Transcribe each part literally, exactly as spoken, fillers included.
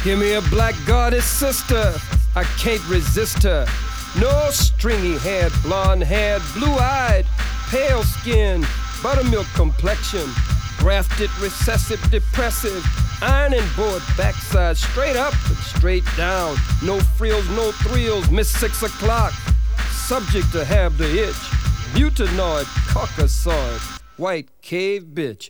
Give me a black goddess sister, I can't resist her. No stringy-haired, blonde-haired, blue-eyed, pale-skinned, buttermilk complexion, grafted, recessive, depressive, ironing board backside, straight up and straight down. No frills, no thrills, miss six o'clock. Subject to have the itch. Butanoid, caucasoid, white cave bitch.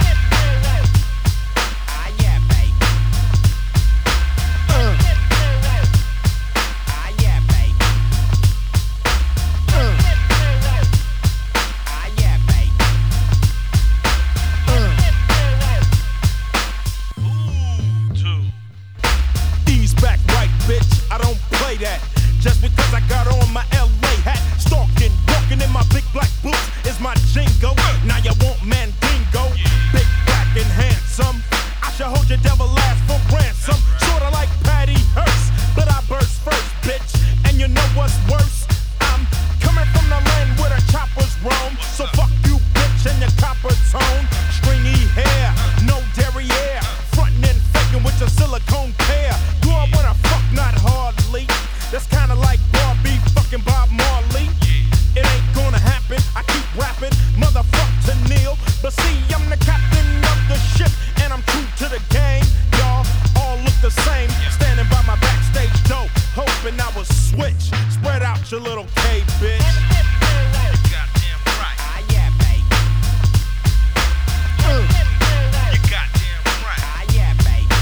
Just because I got on my L A hat, stalking, walking in my big black boots is my jingo. Now you want Mandingo, big black and handsome. I should hold your devil ass for ransom, sorta like Patty Hearst, but I burst first, bitch. And you know what's worse? I'm coming from the land where the choppers roam. So fuck you, bitch, and your copper tone. Stringy hair, no derriere, frontin' and faking with your silicone pair. Grew up when I fuck not hardly. That's kinda like Barbie fucking Bob Marley. It ain't gonna happen, I keep rapping, motherfuck to Neil. But see, I'm the captain of the ship, and I'm true to the game. Y'all all look the same, standing by my backstage door, hoping I would switch. Spread out your little K, bitch. Goddamn right. Ah, yeah, baby. Uh. You goddamn right. Ah, yeah, baby.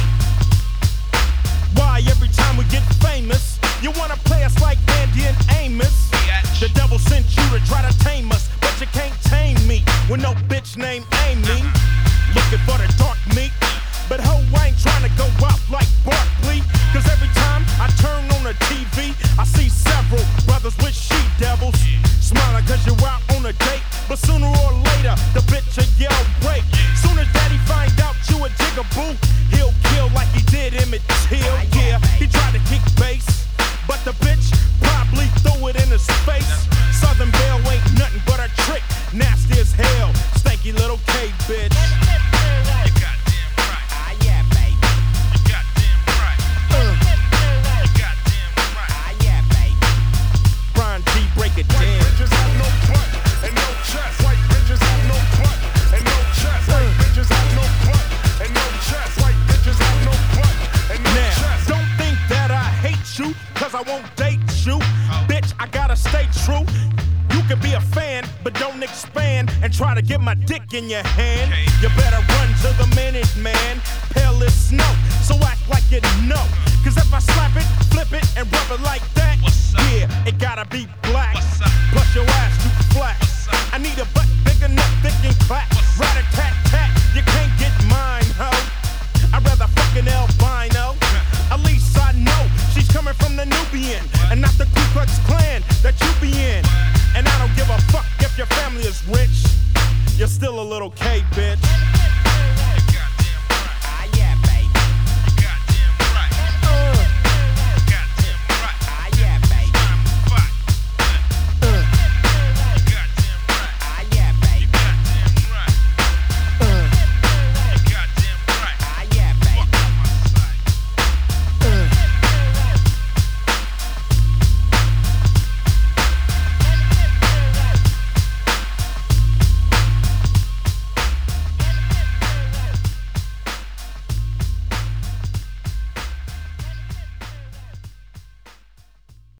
Why every time we get famous, you wanna play us like Andy and Amos? The devil sent you to try to tame us, but you can't tame me with no bitch named Amy. Looking for the dark meat, but ho, I ain't trying to go out like Barkley. Cause every time I turn on the T V, I see several brothers with she-devils. Smiling cause you're out on a date, but sooner or later, the bitch will yell rape. Soon as daddy find out you a jigaboo, he'll kill like he did Emmett Till. Yeah, he tried to kick bass, but the bitch probably threw it in his face. Southern Belle ain't nothing but a trick, nasty as hell, stanky little K, bitch. You goddamn right. Ah, yeah, baby. You goddamn right. Uh. You goddamn right. Ah, yeah, baby. Brian G, break it down. White bitches have no butt and no chest. White bitches have no butt and no chest. White bitches have no butt and no chest. White bitches have no butt and no now, chest. Don't think that I hate you, cause I won't date you. Oh. Bitch, I gotta stay true. You can be a fan, but don't expand and try to get my dick in your hand. Okay. You better run to the minute, man. Pale as snow, so act like you know. Cause if I slap it, flip it, and rub it like that, yeah, it gotta be black. Plus your ass too flat. I need a butt big enough, thick and clap. Rat-a-tat-tat, you can't get mine, ho. I'd rather fucking albino. At least I know she's coming from the Nubian and not the Ku Klux Klan that you be in. And I don't give a fuck if your family is rich. You're still a little K, bitch.